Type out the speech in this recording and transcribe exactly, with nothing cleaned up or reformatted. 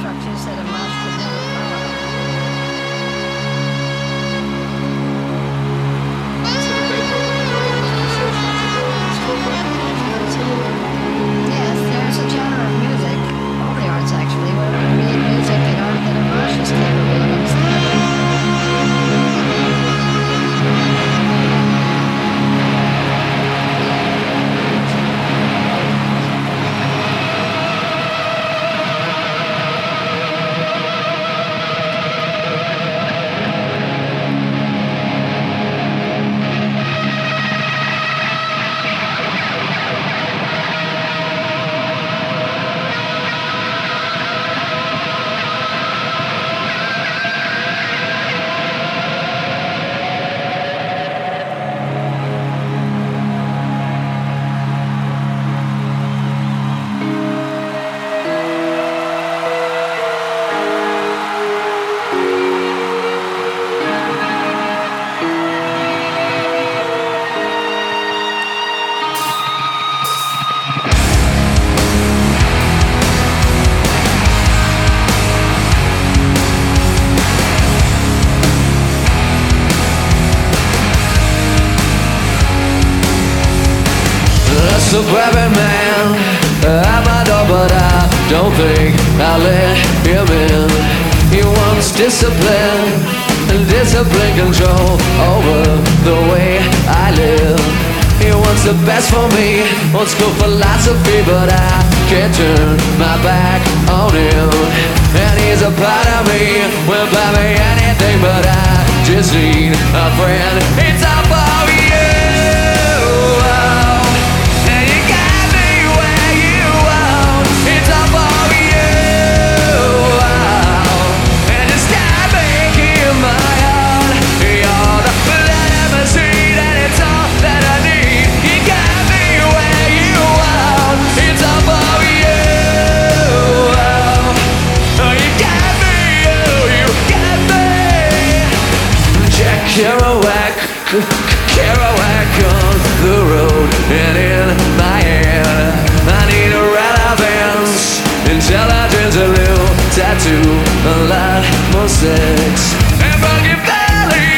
structures that a mosh could never follow. Yes, there's a genre of music, all the arts actually, where we create music that, are, that a mosh is capable of understanding. Suburban man at my door, but I don't think I'll let him in. He wants discipline and discipline control over the way I live. He wants the best for me, wants good philosophy, but I can't turn my back on him. And he's a part of me, will buy me anything, but I just need a friend. It's all for you. Kerouac, Kerouac on the road and in my hand I need a relevance, intelligence, a little tattoo, a lot more sex and Funky Valley.